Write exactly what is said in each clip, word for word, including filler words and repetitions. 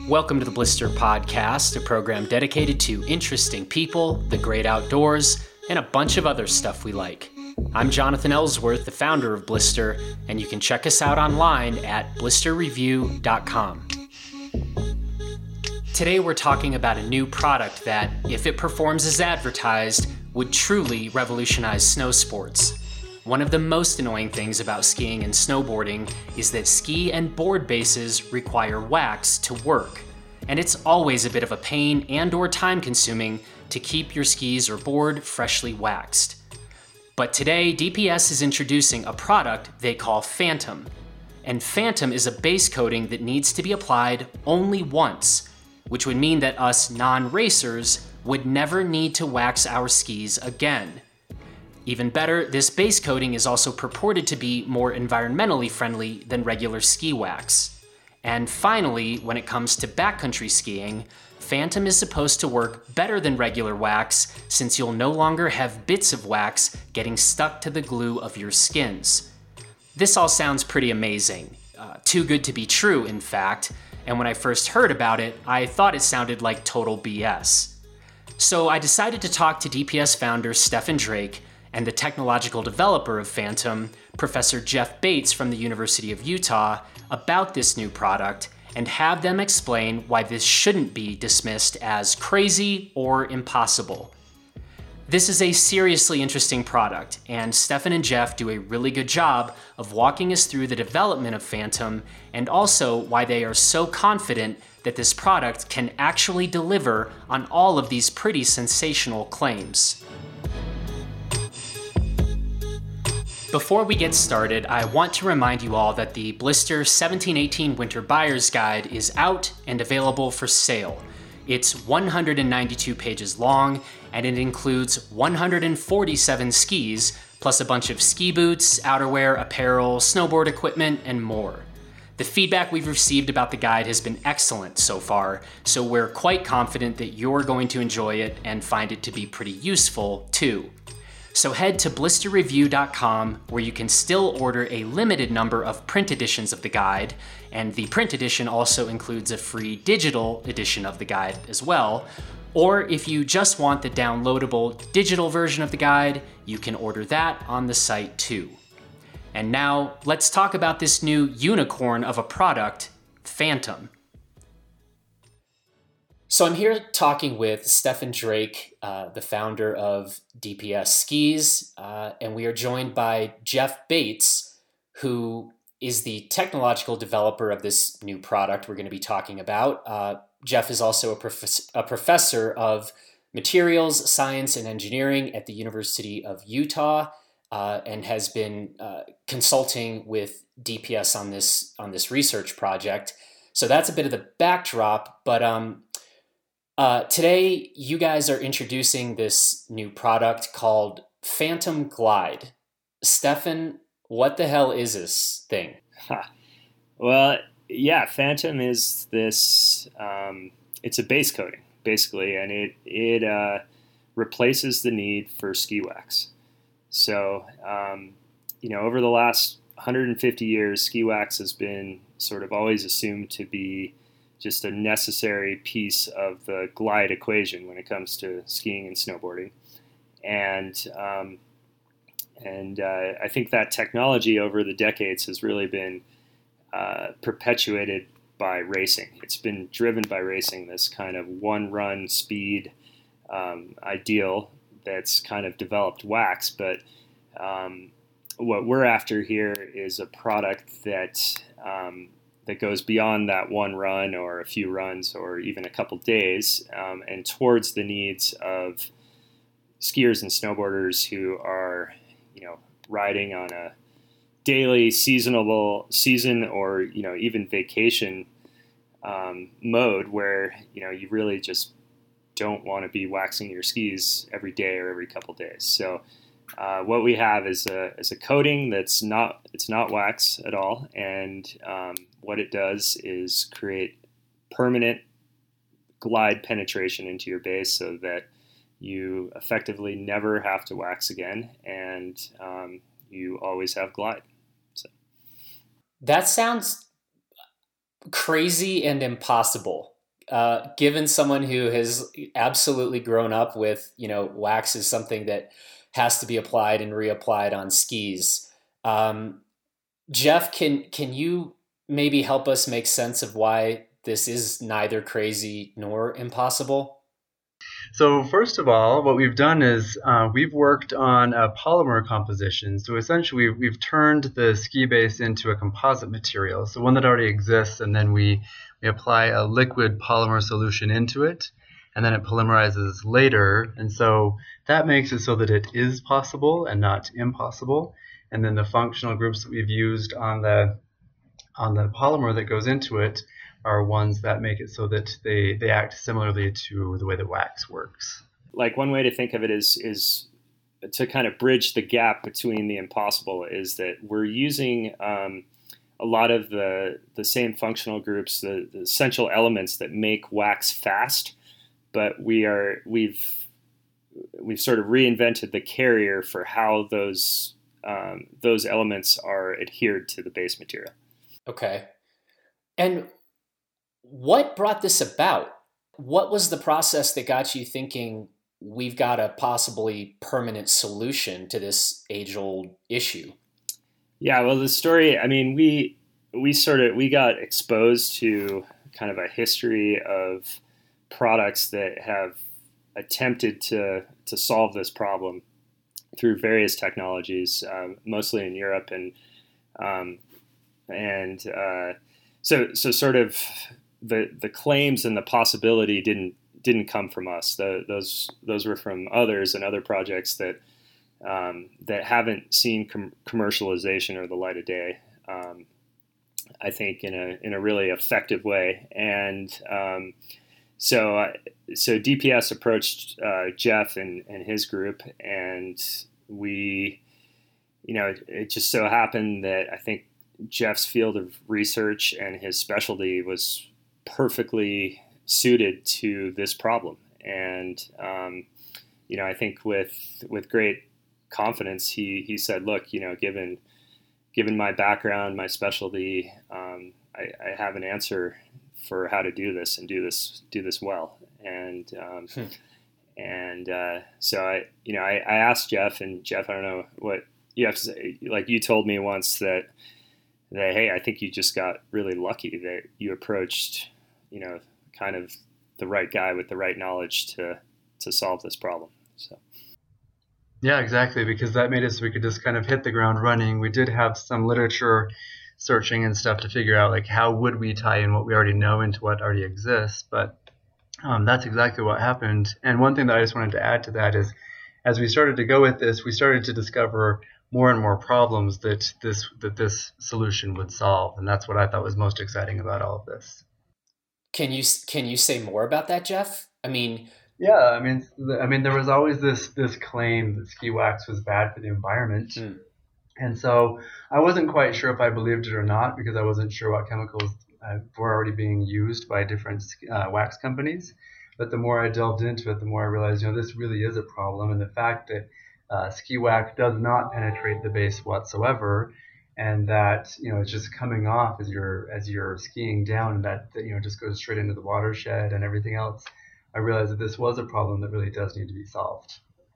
Welcome to the Blister Podcast, a program dedicated to interesting people, the great outdoors, and a bunch of other stuff we like. I'm Jonathan Ellsworth, the founder of Blister, and you can check us out online at blister review dot com. Today we're talking about a new product that, if it performs as advertised, would truly revolutionize snow sports. One of the most annoying things about skiing and snowboarding is that ski and board bases require wax to work, and it's always a bit of a pain and or time consuming to keep your skis or board freshly waxed. But today, D P S is introducing a product they call Phantom, and Phantom is a base coating that needs to be applied only once, which would mean that us non-racers would never need to wax our skis again. Even better, this base coating is also purported to be more environmentally friendly than regular ski wax. And finally, when it comes to backcountry skiing, Phantom is supposed to work better than regular wax since you'll no longer have bits of wax getting stuck to the glue of your skins. This all sounds pretty amazing. Uh, too good to be true, in fact, and when I first heard about it, I thought it sounded like total B S. So I decided to talk to D P S founder Stefan Drake and the technological developer of Phantom, Professor Jeff Bates from the University of Utah, about this new product and have them explain why this shouldn't be dismissed as crazy or impossible. This is a seriously interesting product, and Stefan and Jeff do a really good job of walking us through the development of Phantom and also why they are so confident that this product can actually deliver on all of these pretty sensational claims. Before we get started, I want to remind you all that the Blister seventeen eighteen Winter Buyer's Guide is out and available for sale. It's one hundred ninety-two pages long, and it includes one hundred forty-seven skis, plus a bunch of ski boots, outerwear, apparel, snowboard equipment, and more. The feedback we've received about the guide has been excellent so far, so we're quite confident that you're going to enjoy it and find it to be pretty useful, too. So head to blister review dot com where you can still order a limited number of print editions of the guide, and the print edition also includes a free digital edition of the guide as well. Or if you just want the downloadable digital version of the guide, you can order that on the site too. And now let's talk about this new unicorn of a product, Phantom. So I'm here talking with Stefan Drake, uh, the founder of D P S Skis, uh, and we are joined by Jeff Bates, who is the technological developer of this new product we're going to be talking about. Uh, Jeff is also a, prof- a professor of materials science and engineering at the University of Utah, uh, and has been uh, consulting with D P S on this on this research project. So that's a bit of the backdrop, but um. Uh, today, you guys are introducing this new product called Phantom Glide. Stefan, what the hell is this thing? Huh. Well, yeah, Phantom is this, um, it's a base coating, basically, and it, it uh, replaces the need for ski wax. So, um, you know, over the last one hundred fifty years, ski wax has been sort of always assumed to be just a necessary piece of the glide equation when it comes to skiing and snowboarding. And um, and uh, I think that technology over the decades has really been uh, perpetuated by racing. It's been driven by racing, this kind of one-run speed um, ideal that's kind of developed wax. But um, what we're after here is a product that um, that goes beyond that one run or a few runs or even a couple days, um, and towards the needs of skiers and snowboarders who are, you know, riding on a daily, seasonable season or, you know, even vacation um, mode where, you know, you really just don't want to be waxing your skis every day or every couple days. So Uh, what we have is a is a coating that's not it's not wax at all, and um, what it does is create permanent glide penetration into your base so that you effectively never have to wax again, and um, you always have glide. That sounds crazy and impossible. uh, given someone who has absolutely grown up with, you know, wax is something that has to be applied and reapplied on skis. Um, Jeff, can can you maybe help us make sense of why this is neither crazy nor impossible? So first of all, what we've done is uh, we've worked on a polymer composition. So essentially, we've, we've turned the ski base into a composite material, so one that already exists, and then we, we apply a liquid polymer solution into it, and then it polymerizes later. And so that makes it so that it is possible and not impossible. And then the functional groups that we've used on the on the polymer that goes into it are ones that make it so that they, they act similarly to the way that wax works. Like one way to think of it is is to kind of bridge the gap between the impossible is that we're using um, a lot of the the same functional groups, the, the essential elements that make wax fast, but we are we've we've sort of reinvented the carrier for how those um, those elements are adhered to the base material. Okay. And what brought this about? What was the process that got you thinking we've got a possibly permanent solution to this age-old issue? Yeah, well, the story, I mean, we we sort of, we got exposed to kind of a history of products that have attempted to, to solve this problem through various technologies, um, mostly in Europe. And, um, and uh, so, so sort of the, the claims and the possibility didn't, didn't come from us. The, those, those were from others and other projects that, um, that haven't seen com- commercialization or the light of day. Um, I think in a, in a really effective way. And, um, So, uh, so D P S approached uh, Jeff and, and his group, and we, you know, it, it just so happened that I think Jeff's field of research and his specialty was perfectly suited to this problem. And, um, you know, I think with with great confidence, he he said, "Look, you know, given given my background, my specialty, um, I, I have an answer for how to do this and do this do this well." And um, hmm. and uh, so I you know I, I asked Jeff, and Jeff, I don't know what you have to say. Like, you told me once that that hey, I think you just got really lucky that you approached you know kind of the right guy with the right knowledge to to solve this problem. So. Yeah, exactly, because that made it so we could just kind of hit the ground running. We did have some literature searching and stuff to figure out, like, how would we tie in what we already know into what already exists. But um, that's exactly what happened. And one thing that I just wanted to add to that is, as we started to go with this, we started to discover more and more problems that this that this solution would solve. And that's what I thought was most exciting about all of this. Can you can you say more about that, Jeff? I mean, yeah, I mean, I mean, there was always this this claim that ski wax was bad for the environment. Mm. And so I wasn't quite sure if I believed it or not, because I wasn't sure what chemicals uh, were already being used by different uh, wax companies. But the more I delved into it, the more I realized, you know, this really is a problem. And the fact that uh, ski wax does not penetrate the base whatsoever, and that, you know, it's just coming off as you're as you're skiing down, and that, that you know just goes straight into the watershed and everything else, I realized that this was a problem that really does need to be solved.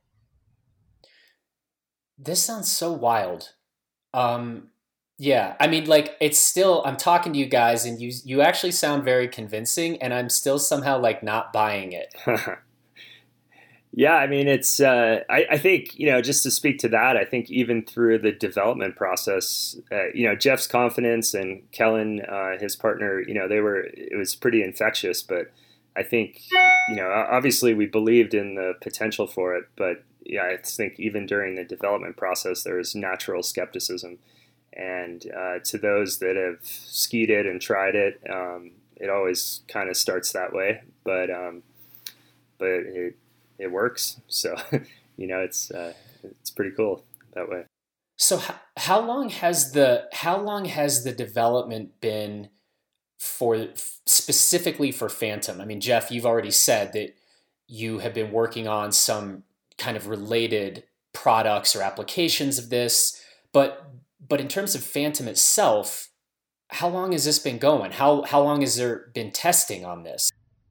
This sounds so wild. Um, yeah, I mean, like, it's still, I'm talking to you guys and you, you actually sound very convincing, and I'm still somehow like not buying it. Yeah, I mean, it's, uh, I, I think, you know, just to speak to that, I think even through the development process, uh, you know, Jeff's confidence and Kellen, uh, his partner, you know, they were, it was pretty infectious, but I think, you know, obviously we believed in the potential for it, but yeah, I think even during the development process, there is natural skepticism. And uh, to those that have skied it and tried it, um, it always kind of starts that way. But um, but it it works. So, you know, it's uh, it's pretty cool that way. So how, how long has the how long has the development been for specifically for Phantom? I mean, Jeff, you've already said that you have been working on some kind of related products or applications of this, but but in terms of Phantom itself, how long has this been going? How how long has there been testing on this?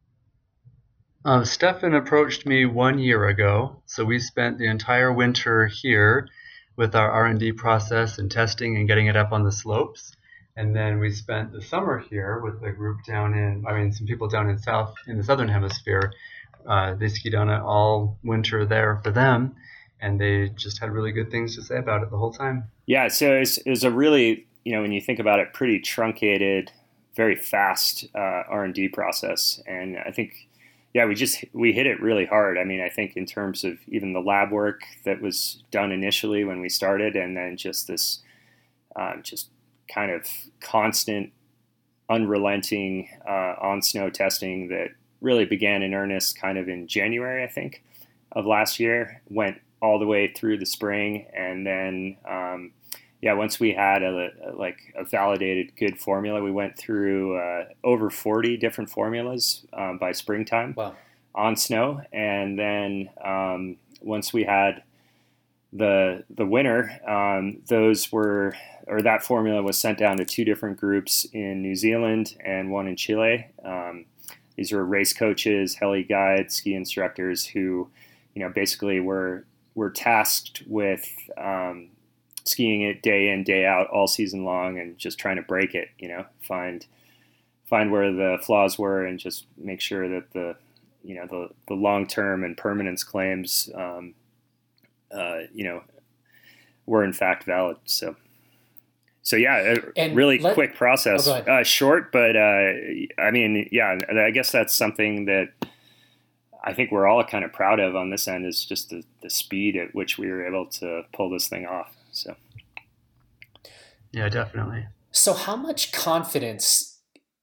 Uh, Stefan approached me one year ago, so we spent the entire winter here with our R and D process and testing and getting it up on the slopes. And then we spent the summer here with a group down in, I mean, some people down in south, in the southern hemisphere. Uh, they skied on it all winter there for them, and they just had really good things to say about it the whole time. Yeah, so it's, it was a really, you know, when you think about it, pretty truncated, very fast uh, R and D process. And I think, yeah, we just, we hit it really hard. I mean, I think in terms of even the lab work that was done initially when we started, and then just this um, just kind of constant, unrelenting uh, on snow testing that really began in earnest kind of in January, I think, of last year, went all the way through the spring. And then, um, yeah, once we had a, a like a validated good formula, we went through uh, over forty different formulas um, by springtime. Wow. On snow. And then um, once we had the the winner, um, those were, or that formula was sent down to two different groups in New Zealand and one in Chile. Um, these were race coaches, heli guides, ski instructors who, you know, basically were were tasked with um, skiing it day in, day out, all season long, and just trying to break it. You know, find find where the flaws were, and just make sure that the you know the the long term and permanence claims, um, uh, you know, were in fact valid. So. So yeah, a And really let- quick process, Oh, go ahead. uh, short, but uh, I mean, yeah, I guess that's something that I think we're all kind of proud of on this end, is just the, the speed at which we were able to pull this thing off. So Yeah, definitely. So how much confidence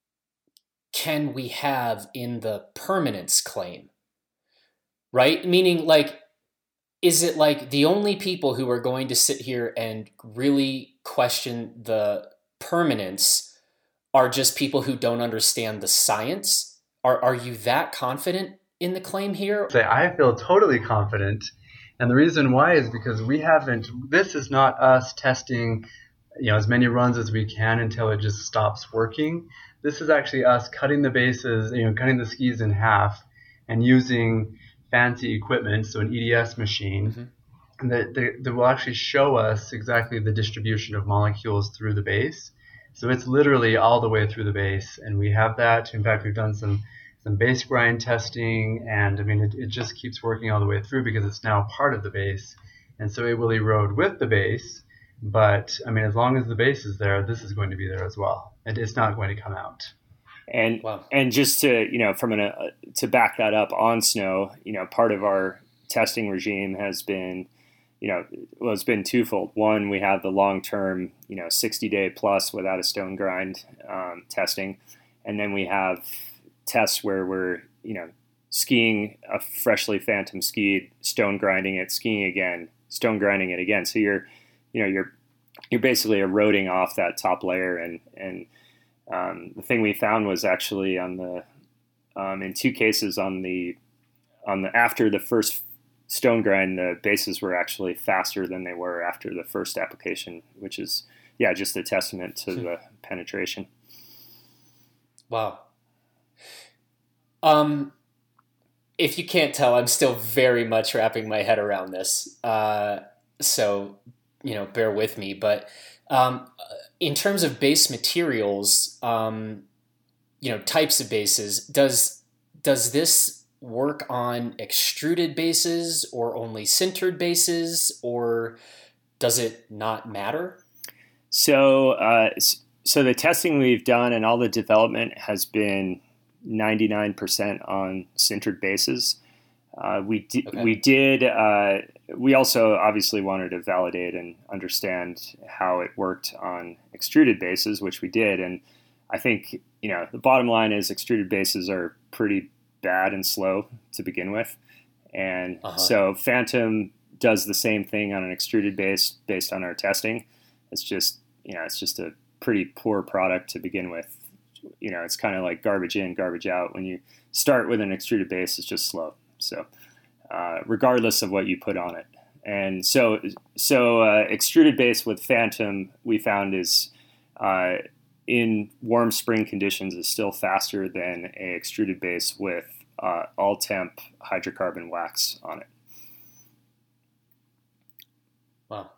can we have in the permanence claim? Right? Meaning, like, is it like the only people who are going to sit here and really question the permanence are just people who don't understand the science? Are are you that confident in the claim here? Say I feel totally confident, and the reason why is because we haven't. This is not us testing, you know, as many runs as we can until it just stops working. This is actually us cutting the bases, you know, cutting the skis in half, and using fancy equipment, so an E D S machine, Mm-hmm. that, that, that will actually show us exactly the distribution of molecules through the base. So it's literally all the way through the base, and we have that. In fact, we've done some some base grind testing, and I mean, it, it just keeps working all the way through because it's now part of the base, and so it will erode with the base. But I mean, as long as the base is there, this is going to be there as well, and it's not going to come out. and Wow. and just to you know from an uh, to back that up on snow, you know, part of our testing regime has been, you know, well, it's been twofold. One, we have the long term, you know, sixty day plus without a stone grind um, testing, and then we have tests where we're, you know, skiing a freshly phantom skied, stone grinding it, skiing again, stone grinding it again. So you're, you know, you're you're basically eroding off that top layer. And and um, the thing we found was actually on the um, in two cases on the on the after the first stone grind, the bases were actually faster than they were after the first application, which is yeah just a testament to the penetration. Wow. Um, if you can't tell, I'm still very much wrapping my head around this. Uh, so, you know, bear with me. But um, in terms of base materials, um, you know, types of bases, does does this work on extruded bases or only sintered bases, or does it not matter? So, uh, so the testing we've done and all the development has been ninety-nine percent on sintered bases. Uh, we di- Okay. we did. Uh, we also obviously wanted to validate and understand how it worked on extruded bases, which we did. And I think, you know, the bottom line is extruded bases are pretty bad and slow to begin with, and Uh-huh. so Phantom does the same thing on an extruded base based on our testing. It's just, you know, it's just a pretty poor product to begin with. You know, it's kind of like garbage in, garbage out. When you start with an extruded base, it's just slow. So, uh, regardless of what you put on it, and so so uh, extruded base with Phantom, we found is uh, in warm spring conditions is still faster than a extruded base with uh, all temp hydrocarbon wax on it. Wow.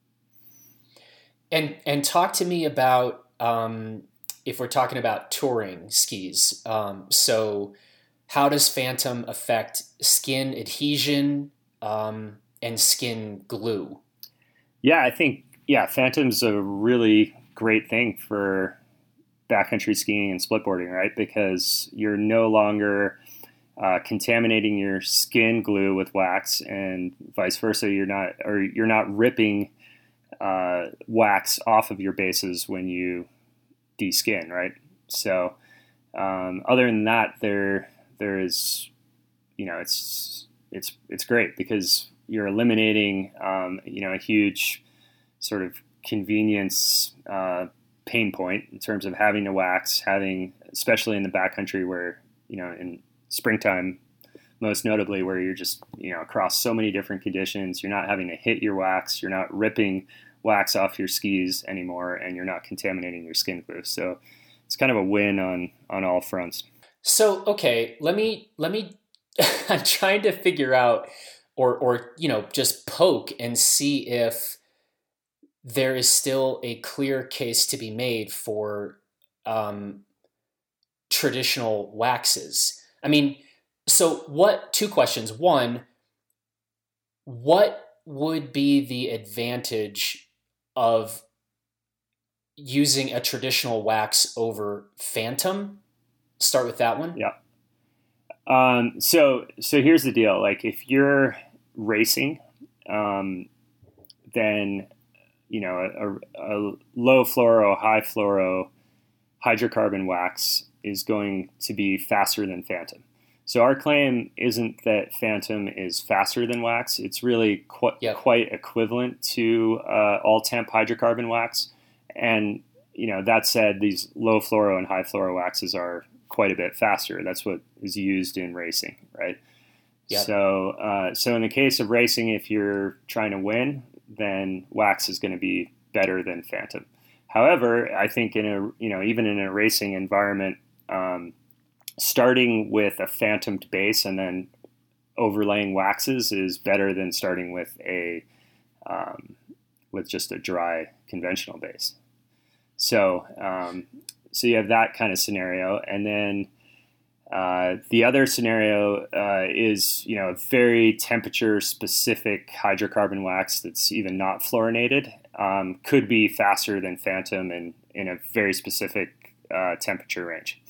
And and talk to me about um, if we're talking about touring skis. Um, so how does Phantom affect skin adhesion um, and skin glue? Yeah, I think yeah, Phantom's a really great thing for backcountry skiing and splitboarding, right? Because you're no longer uh, contaminating your skin glue with wax, and vice versa. You're not, or you're not ripping uh, wax off of your bases when you de-skin, right? So, um, other than that, there there is, you know, it's it's it's great because you're eliminating, um, you know, a huge sort of convenience uh, pain point in terms of having to wax, having, especially in the backcountry where, you know, in springtime, most notably, where you're just, you know, across so many different conditions, you're not having to hit your wax, you're not ripping wax off your skis anymore, and you're not contaminating your skin glue. So it's kind of a win on, on all fronts. So, okay, let me, let me, I'm trying to figure out or, or, you know, just poke and see if there is still a clear case to be made for um, traditional waxes. I mean, so what, two questions. One, what would be the advantage of using a traditional wax over Phantom? Start with that one. Yeah. Um, so, so here's the deal. Like if you're racing, um, then, you know, a, a low fluoro, high fluoro hydrocarbon wax is going to be faster than Phantom. So our claim isn't that Phantom is faster than wax. It's really qu- yep. quite equivalent to uh, all temp hydrocarbon wax. And, you know, that said, these low fluoro and high fluoro waxes are quite a bit faster. That's what is used in racing, right? Yep. So, uh, so in the case of racing, if you're trying to win, then wax is going to be better than Phantom. However, I think in a, you know, even in a racing environment, um, starting with a phantomed base and then overlaying waxes is better than starting with a um, with just a dry conventional base. So um, so you have that kind of scenario, and then uh, the other scenario uh, is, you know, a very temperature specific hydrocarbon wax that's even not fluorinated, um, could be faster than Phantom in in a very specific uh, temperature range.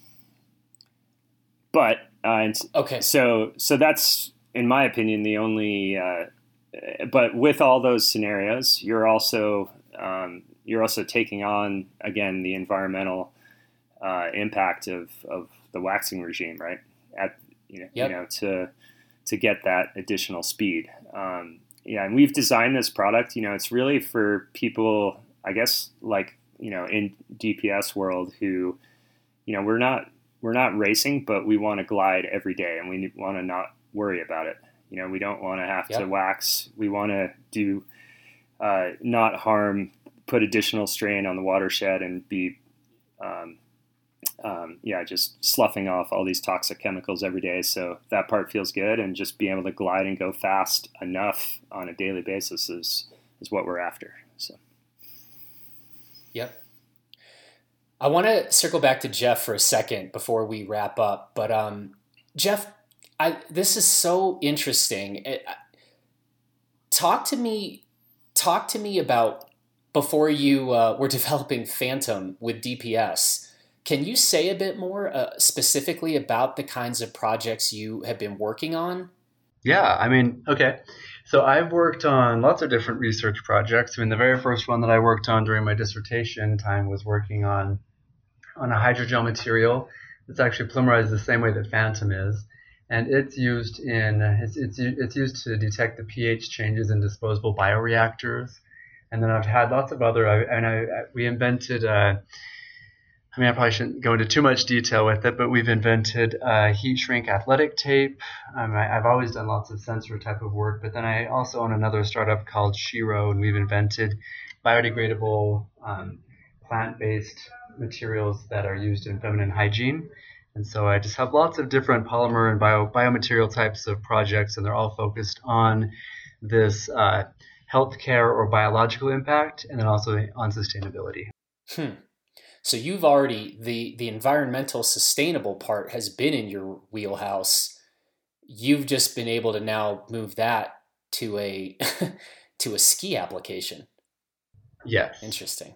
But uh, okay, so so that's, in my opinion, the only. Uh, but with all those scenarios, you're also um, you're also taking on again the environmental uh, impact of, of the waxing regime, right? At you know, yep. you know to to get that additional speed. Um, yeah, and we've designed this product. You know, it's really for people, I guess, like you know, in D P S world who, you know, we're not. We're not racing, but we want to glide every day, and we want to not worry about it. You know, we don't want to have yep. to wax. We want to do uh, not harm, put additional strain on the watershed, and be, um, um, yeah, just sloughing off all these toxic chemicals every day. So that part feels good, and just being able to glide and go fast enough on a daily basis is is what we're after. So, yep. I want to circle back to Jeff for a second before we wrap up. But um, Jeff, I, this is so interesting. It, talk to me, talk to me about before you uh, were developing Phantom with D P S. Can you say a bit more uh, specifically about the kinds of projects you have been working on? Yeah, I mean, okay. So I've worked on lots of different research projects. I mean, the very first one that I worked on during my dissertation time was working on on a hydrogel material that's actually polymerized the same way that Phantom is, and it's used in it's it's it's used to detect the pH changes in disposable bioreactors. And then I've had lots of other. I, and I, we invented. Uh, I mean, I probably shouldn't go into too much detail with it, but we've invented uh, heat shrink athletic tape. Um, I, I've always done lots of sensor type of work, but then I also own another startup called Shiro, and we've invented biodegradable um, plant-based materials that are used in feminine hygiene. And so I just have lots of different polymer and bio biomaterial types of projects, and they're all focused on this uh, healthcare or biological impact, and then also on sustainability. Hmm. So you've already, the, the environmental sustainable part has been in your wheelhouse. You've just been able to now move that to a to a ski application. Yes. Interesting.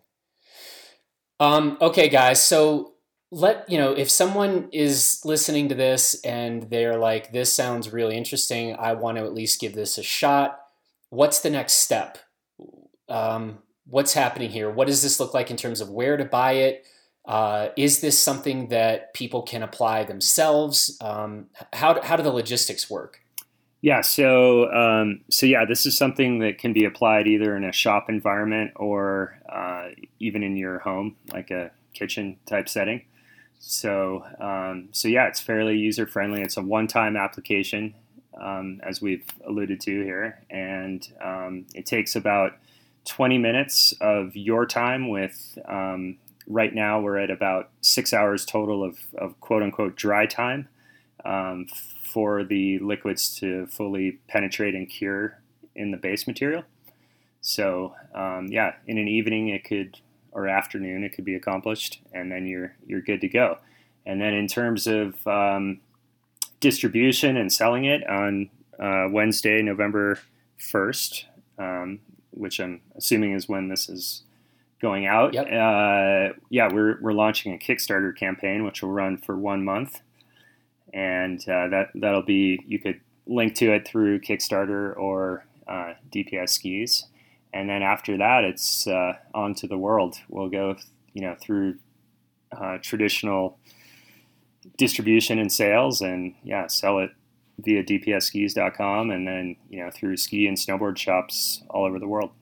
Um, okay, guys. So let, you know, if someone is listening to this and they're like, this sounds really interesting, I want to at least give this a shot. What's the next step? Um, what's happening here? What does this look like in terms of where to buy it? Uh, is this something that people can apply themselves? Um, how, how do the logistics work? Yeah, so um, so yeah, this is something that can be applied either in a shop environment or uh, even in your home, like a kitchen type setting. So um, so yeah, it's fairly user friendly. It's a one-time application, um, as we've alluded to here, and um, it takes about twenty minutes of your time. With um, right now, we're at about six hours total of, of quote unquote dry time. Um, for the liquids to fully penetrate and cure in the base material. So um, yeah, in an evening it could, or afternoon it could be accomplished, and then you're you're good to go. And then in terms of um, distribution and selling it on uh, Wednesday, November first, um, which I'm assuming is when this is going out. Yep. Uh, yeah, we're we're launching a Kickstarter campaign which will run for one month. And uh, that, that'll be, you could link to it through Kickstarter or uh, D P S Skis. And then after that, it's uh, on to the world. We'll go, you know, through uh, traditional distribution and sales, and yeah, sell it via D P S skis dot com, and then, you know, through ski and snowboard shops all over the world.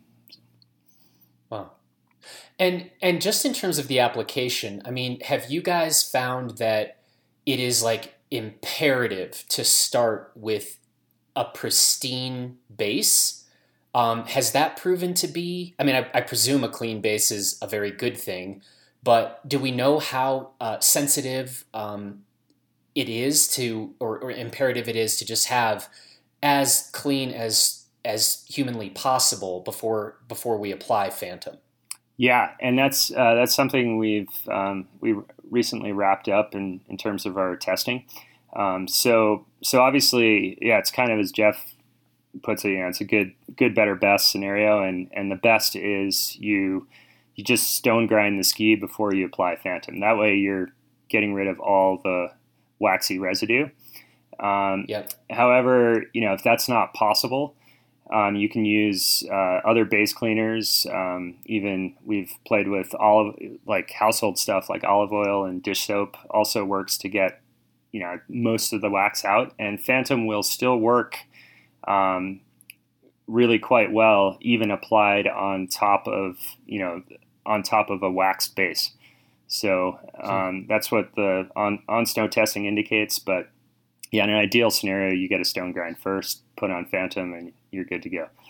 Wow. And, and just in terms of the application, I mean, have you guys found that it is like imperative to start with a pristine base? Um, has that proven to be, I mean, I, I presume a clean base is a very good thing, but do we know how uh, sensitive um, it is to, or, or imperative it is to just have as clean as as humanly possible before before we apply Phantom? Yeah, and that's uh, that's something we've um, we recently wrapped up in, in terms of our testing. Um, so so obviously, yeah, it's kind of as Jeff puts it, you know, it's a good good better best scenario, and, and the best is you you just stone grind the ski before you apply Phantom. That way, you're getting rid of all the waxy residue. Um, yep. However, you know, if that's not possible, Um, you can use uh, other base cleaners. Um, even we've played with olive, like household stuff like olive oil and dish soap also works to get, you know, most of the wax out. And Phantom will still work um, really quite well, even applied on top of, you know, on top of a wax base. So um, that's what the on, on snow testing indicates. But yeah, in an ideal scenario, you get a stone grind first, put on Phantom, and you're good to go.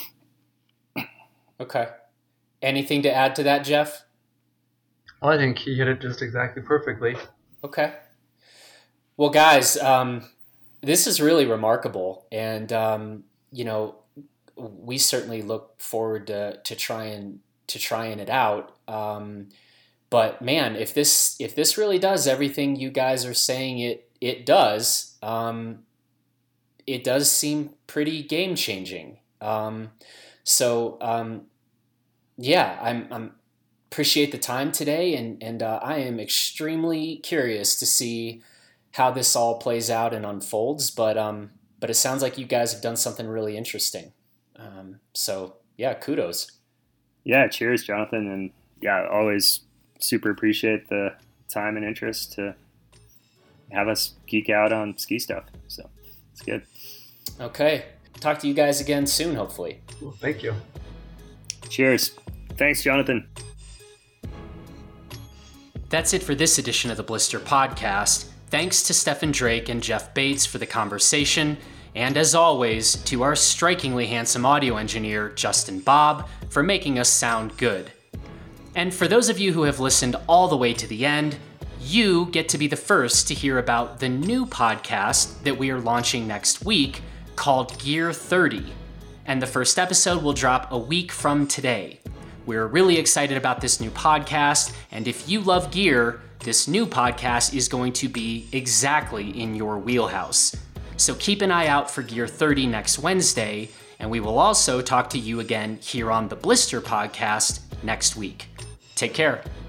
Okay. Anything to add to that, Jeff? Well, I think he hit it just exactly perfectly. Okay. Well, guys, um, this is really remarkable. And, um, you know, we certainly look forward to, to trying to trying it out. Um, but man, if this if this really does everything you guys are saying it it does, um, it does seem pretty game changing. Um, so um, yeah, I'm, I'm appreciate the time today, and and uh, I am extremely curious to see how this all plays out and unfolds. But um, but it sounds like you guys have done something really interesting. Um, so yeah, kudos. Yeah, cheers, Jonathan, and yeah, always super appreciate the time and interest to have us geek out on ski stuff. So it's good. Okay. Talk to you guys again soon, hopefully. Well, thank you. Cheers. Thanks, Jonathan. That's it for this edition of the Blister Podcast. Thanks to Stefan Drake and Jeff Bates for the conversation. And as always, to our strikingly handsome audio engineer, Justin Bob, for making us sound good. And for those of you who have listened all the way to the end, you get to be the first to hear about the new podcast that we are launching next week called Gear thirty. And the first episode will drop a week from today. We're really excited about this new podcast, and if you love gear, this new podcast is going to be exactly in your wheelhouse. So keep an eye out for Gear thirty next Wednesday, and we will also talk to you again here on the Blister Podcast next week. Take care.